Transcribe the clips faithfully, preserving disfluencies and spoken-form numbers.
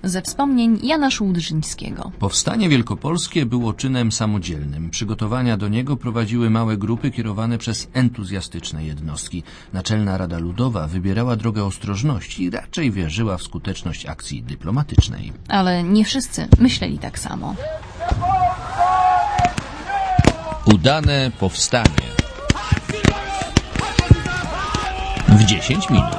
Ze wspomnień Jana Szułdrzyńskiego. Powstanie wielkopolskie było czynem samodzielnym. Przygotowania do niego prowadziły małe grupy kierowane przez entuzjastyczne jednostki. Naczelna Rada Ludowa wybierała drogę ostrożności i raczej wierzyła w skuteczność akcji dyplomatycznej. Ale nie wszyscy myśleli tak samo. Udane powstanie. W dziesięć minut.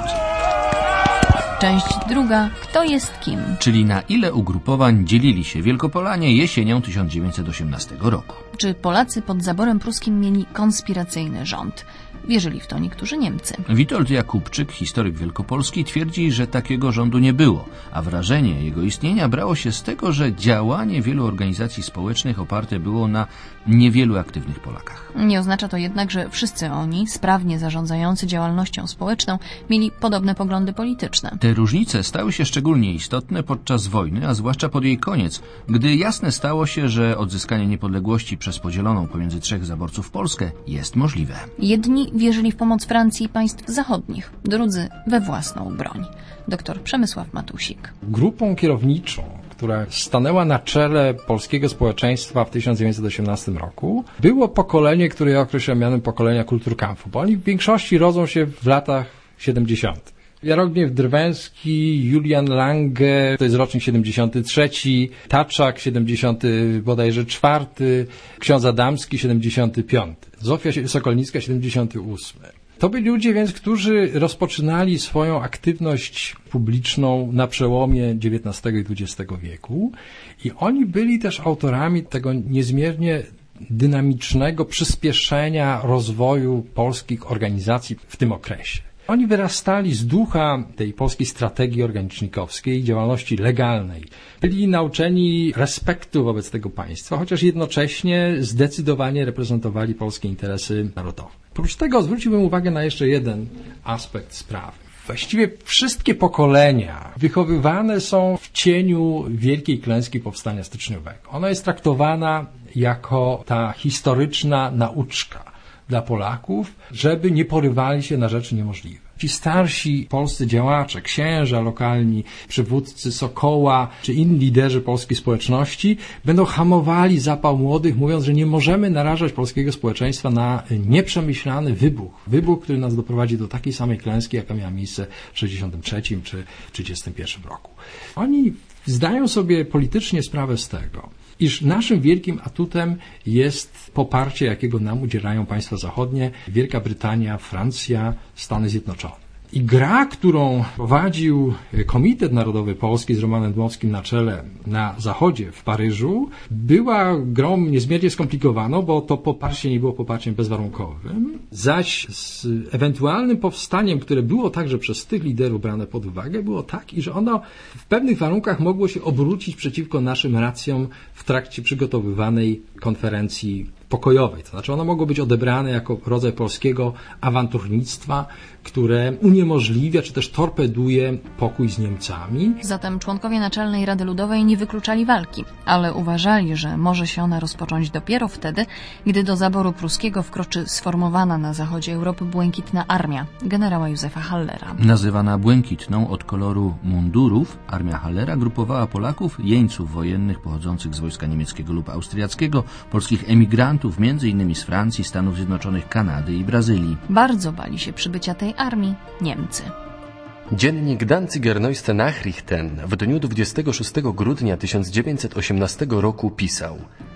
Część druga. Kto jest kim? Czyli na ile ugrupowań dzielili się Wielkopolanie jesienią tysiąc dziewięćset osiemnastego roku. Czy Polacy pod zaborem pruskim mieli konspiracyjny rząd? Wierzyli w to niektórzy Niemcy. Witold Jakubczyk, historyk Wielkopolski, twierdzi, że takiego rządu nie było, a wrażenie jego istnienia brało się z tego, że działanie wielu organizacji społecznych oparte było na niewielu aktywnych Polakach. Nie oznacza to jednak, że wszyscy oni, sprawnie zarządzający działalnością społeczną, mieli podobne poglądy polityczne. Te różnice stały się szczególnie istotne podczas wojny, a zwłaszcza pod jej koniec, gdy jasne stało się, że odzyskanie niepodległości przez podzieloną pomiędzy trzech zaborców Polskę jest możliwe. Jedni wierzyli w pomoc Francji i państw zachodnich, drudzy we własną broń. Doktor Przemysław Matusik. Grupą kierowniczą, która stanęła na czele polskiego społeczeństwa w tysiąc dziewięćset osiemnastym roku, było pokolenie, które ja określam mianem pokolenia Kulturkampfu, bo oni w większości rodzą się w latach siedemdziesiątych. Jarogniew Drwęski, Julian Lange, to jest rocznik siedemdziesiąty trzeci, Taczak siedemdziesiąty bodajże czwarty, ksiądz Adamski siedemdziesiąty piąty, Zofia Sokolnicka siedemdziesiąty ósmy. To byli ludzie więc, którzy rozpoczynali swoją aktywność publiczną na przełomie dziewiętnastego i dwudziestego wieku i oni byli też autorami tego niezmiernie dynamicznego przyspieszenia rozwoju polskich organizacji w tym okresie. Oni wyrastali z ducha tej polskiej strategii organicznikowskiej, działalności legalnej. Byli nauczeni respektu wobec tego państwa, chociaż jednocześnie zdecydowanie reprezentowali polskie interesy narodowe. Oprócz tego zwróciłbym uwagę na jeszcze jeden aspekt sprawy. Właściwie wszystkie pokolenia wychowywane są w cieniu wielkiej klęski powstania styczniowego. Ona jest traktowana jako ta historyczna nauczka dla Polaków, żeby nie porywali się na rzeczy niemożliwe. Ci starsi polscy działacze, księża lokalni, przywódcy Sokoła, czy inni liderzy polskiej społeczności będą hamowali zapał młodych, mówiąc, że nie możemy narażać polskiego społeczeństwa na nieprzemyślany wybuch. Wybuch, który nas doprowadzi do takiej samej klęski, jaka miała miejsce w sześćdziesiątym trzecim czy trzydziestym pierwszym roku. Oni zdają sobie politycznie sprawę z tego, iż naszym wielkim atutem jest poparcie, jakiego nam udzielają państwa zachodnie, Wielka Brytania, Francja, Stany Zjednoczone. I gra, którą prowadził Komitet Narodowy Polski z Romanem Dmowskim na czele na zachodzie w Paryżu, była grą niezmiernie skomplikowaną, bo to poparcie nie było poparciem bezwarunkowym, zaś z ewentualnym powstaniem, które było także przez tych liderów brane pod uwagę, było tak, iż ono w pewnych warunkach mogło się obrócić przeciwko naszym racjom w trakcie przygotowywanej konferencji pokojowej. To znaczy ono mogło być odebrane jako rodzaj polskiego awanturnictwa, które uniemożliwia czy też torpeduje pokój z Niemcami. Zatem członkowie Naczelnej Rady Ludowej nie wykluczali walki, ale uważali, że może się ona rozpocząć dopiero wtedy, gdy do zaboru pruskiego wkroczy sformowana na zachodzie Europy błękitna armia generała Józefa Hallera. Nazywana błękitną od koloru mundurów, armia Hallera grupowała Polaków, jeńców wojennych pochodzących z wojska niemieckiego lub austriackiego, polskich emigrantów, między innymi z Francji, Stanów Zjednoczonych, Kanady i Brazylii. Bardzo bali się przybycia tej armii Niemcy. Dziennik Danziger Neueste Nachrichten w dniu dwudziestego szóstego grudnia tysiąc dziewięćset osiemnastego roku pisał: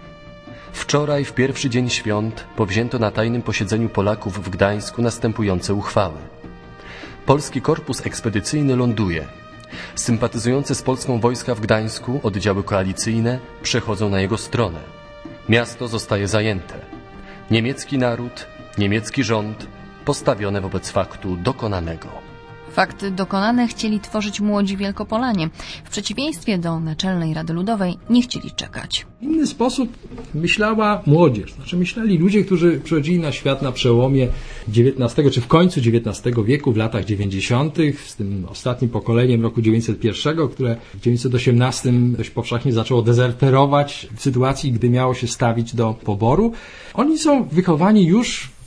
Wczoraj, w pierwszy dzień świąt, powzięto na tajnym posiedzeniu Polaków w Gdańsku następujące uchwały. Polski Korpus Ekspedycyjny ląduje. Sympatyzujące z Polską wojska w Gdańsku, oddziały koalicyjne, przechodzą na jego stronę. Miasto zostaje zajęte. Niemiecki naród, niemiecki rząd, postawione wobec faktu dokonanego. Fakty dokonane chcieli tworzyć młodzi Wielkopolanie. W przeciwieństwie do Naczelnej Rady Ludowej nie chcieli czekać. W inny sposób myślała młodzież. Znaczy myśleli ludzie, którzy przychodzili na świat na przełomie dziewiętnastego czy w końcu dziewiętnastego wieku, w latach dziewięćdziesiątych, z tym ostatnim pokoleniem roku dziewięćset jeden, które w dziewięćset osiemnastym dość powszechnie zaczęło dezerterować w sytuacji, gdy miało się stawić do poboru. Oni są wychowani już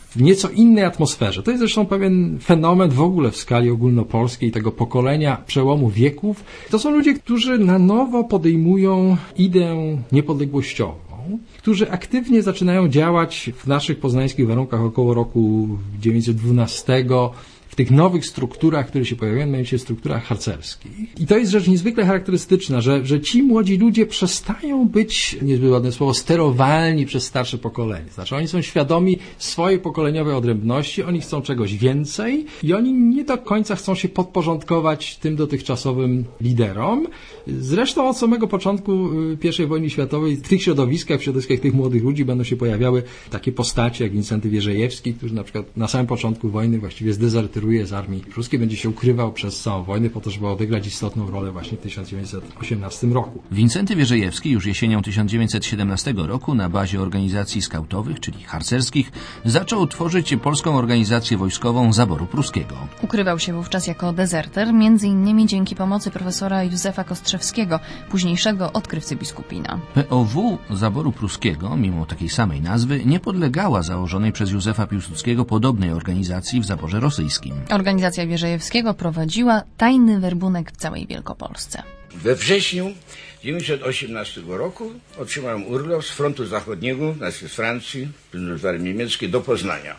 w nieco innej atmosferze. To jest zresztą pewien fenomen w ogóle w skali ogólnopolskiej tego pokolenia przełomu wieków. To są ludzie, którzy na nowo podejmują ideę niepodległościową, którzy aktywnie zaczynają działać w naszych poznańskich warunkach około roku dziewięćset dwunastego, w tych nowych strukturach, które się pojawiają, mianowicie strukturach harcerskich. I to jest rzecz niezwykle charakterystyczna, że, że ci młodzi ludzie przestają być, niezbyt ładne słowo, sterowalni przez starsze pokolenie. Znaczy oni są świadomi swojej pokoleniowej odrębności, oni chcą czegoś więcej i oni nie do końca chcą się podporządkować tym dotychczasowym liderom. Zresztą od samego początku pierwszej wojny światowej w tych środowiskach, w środowiskach tych młodych ludzi będą się pojawiały takie postacie jak Wincenty Wierzejewski, który na przykład na samym początku wojny właściwie zdezerteruje z armii pruskiej, będzie się ukrywał przez całą wojnę po to, żeby odegrać istotną rolę właśnie w tysiąc dziewięćset osiemnastym roku. Wincenty Wierzejewski już jesienią tysiąc dziewięćset siedemnastego roku na bazie organizacji skautowych, czyli harcerskich, zaczął tworzyć polską organizację wojskową Zaboru Pruskiego. Ukrywał się wówczas jako dezerter, między innymi dzięki pomocy profesora Józefa Kostrzewskiego, późniejszego odkrywcy biskupina. P O W Zaboru Pruskiego, mimo takiej samej nazwy, nie podlegała założonej przez Józefa Piłsudskiego podobnej organizacji w zaborze rosyjskim. Organizacja Wierzejewskiego prowadziła tajny werbunek w całej Wielkopolsce. We wrześniu tysiąc dziewięćset osiemnastego roku otrzymałem urlop z frontu zachodniego, znaczy z Francji, z armii niemieckiej, do Poznania.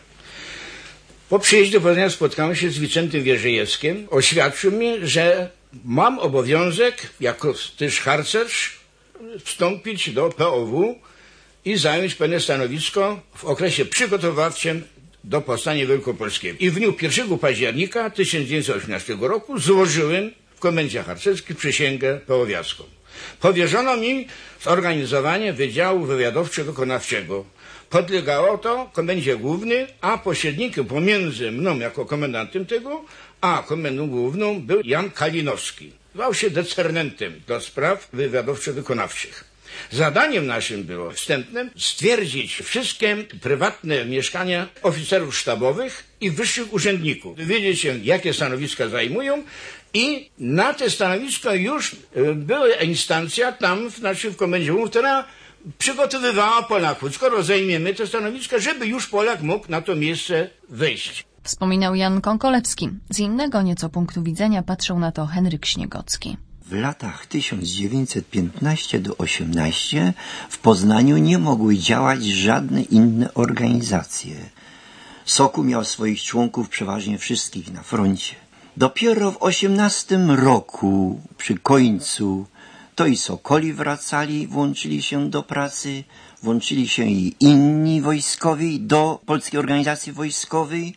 Po przyjeździe do Poznania spotkałem się z Wincentym Wierzejewskim. Oświadczył mi, że mam obowiązek, jako też harcerz, wstąpić do P O W i zająć pewne stanowisko w okresie przygotowawczym do powstania wielkopolskiego. I w dniu pierwszego października tysiąc dziewięćset osiemnastego roku złożyłem w Komendzie Harcerskiej przysięgę pełowiacką. Powierzono mi zorganizowanie Wydziału Wywiadowczo-Wykonawczego. Podlegało to Komendzie Głównej, a pośrednikiem pomiędzy mną jako komendantem tego, a komendą główną był Jan Kalinowski. Zwał się decernentem do spraw wywiadowczo-wykonawczych. Zadaniem naszym było wstępnym stwierdzić wszystkie prywatne mieszkania oficerów sztabowych i wyższych urzędników. Dowiedzieć się, jakie stanowiska zajmują i na te stanowiska już była instancja tam, znaczy w Komendzie Głównej, która przygotowywała Polaków. Skoro zajmiemy te stanowiska, żeby już Polak mógł na to miejsce wejść. Wspominał Jan Konkolewski. Z innego nieco punktu widzenia patrzył na to Henryk Śniegocki. W latach tysiąc dziewięćset piętnastego do osiemnastego w Poznaniu nie mogły działać żadne inne organizacje. Soku miał swoich członków przeważnie wszystkich na froncie. Dopiero w osiemnastym roku, przy końcu, to i Sokoli wracali, włączyli się do pracy, włączyli się i inni wojskowi do Polskiej Organizacji Wojskowej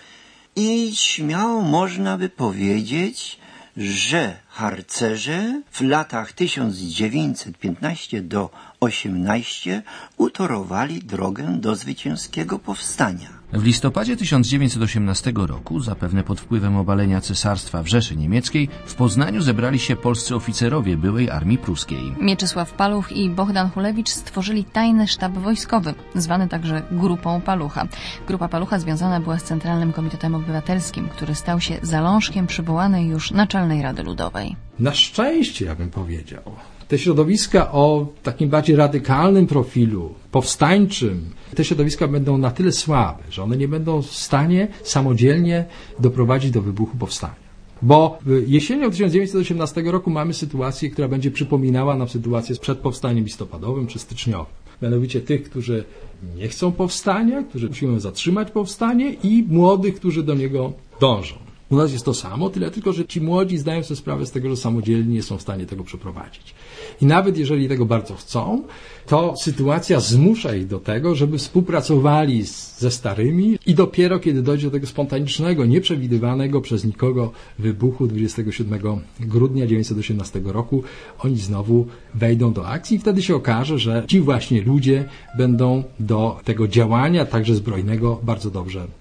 i śmiało można by powiedzieć, że harcerze w latach tysiąc dziewięćset piętnastego do osiemnastego utorowali drogę do zwycięskiego powstania. W listopadzie tysiąc dziewięćset osiemnastego roku, zapewne pod wpływem obalenia cesarstwa w Rzeszy Niemieckiej, w Poznaniu zebrali się polscy oficerowie byłej armii pruskiej. Mieczysław Paluch i Bohdan Hulewicz stworzyli tajny sztab wojskowy, zwany także Grupą Palucha. Grupa Palucha związana była z Centralnym Komitetem Obywatelskim, który stał się zalążkiem przywołanej już Naczelnej Rady Ludowej. Na szczęście, ja bym powiedział. Te środowiska o takim bardziej radykalnym profilu, powstańczym, te środowiska będą na tyle słabe, że one nie będą w stanie samodzielnie doprowadzić do wybuchu powstania. Bo jesienią tysiąc dziewięćset osiemnastego roku mamy sytuację, która będzie przypominała nam sytuację przed powstaniem listopadowym czy styczniowym. Mianowicie tych, którzy nie chcą powstania, którzy usiłują zatrzymać powstanie i młodych, którzy do niego dążą. U nas jest to samo, tyle tylko, że ci młodzi zdają sobie sprawę z tego, że samodzielnie nie są w stanie tego przeprowadzić. I nawet jeżeli tego bardzo chcą, to sytuacja zmusza ich do tego, żeby współpracowali z, ze starymi i dopiero kiedy dojdzie do tego spontanicznego, nieprzewidywanego przez nikogo wybuchu dwudziestego siódmego grudnia tysiąc dziewięćset osiemnastego roku, oni znowu wejdą do akcji i wtedy się okaże, że ci właśnie ludzie będą do tego działania, także zbrojnego, bardzo dobrze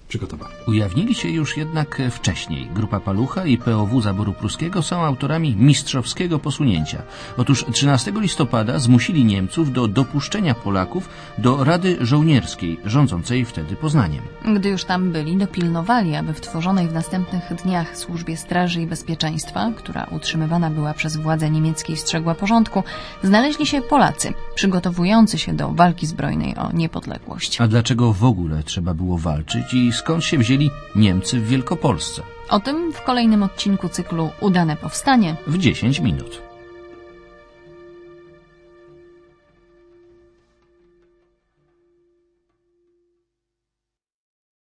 przygotowali. Ujawnili się już jednak wcześniej. Grupa Palucha i P O W zaboru pruskiego są autorami mistrzowskiego posunięcia. Otóż trzynastego listopada zmusili Niemców do dopuszczenia Polaków do Rady Żołnierskiej, rządzącej wtedy Poznaniem. Gdy już tam byli, dopilnowali, aby w tworzonej w następnych dniach Służbie Straży i Bezpieczeństwa, która utrzymywana była przez władze niemieckie i strzegła porządku, znaleźli się Polacy, przygotowujący się do walki zbrojnej o niepodległość. A dlaczego w ogóle trzeba było walczyć i skąd się wzięli Niemcy w Wielkopolsce? O tym w kolejnym odcinku cyklu Udane Powstanie w dziesięć minut.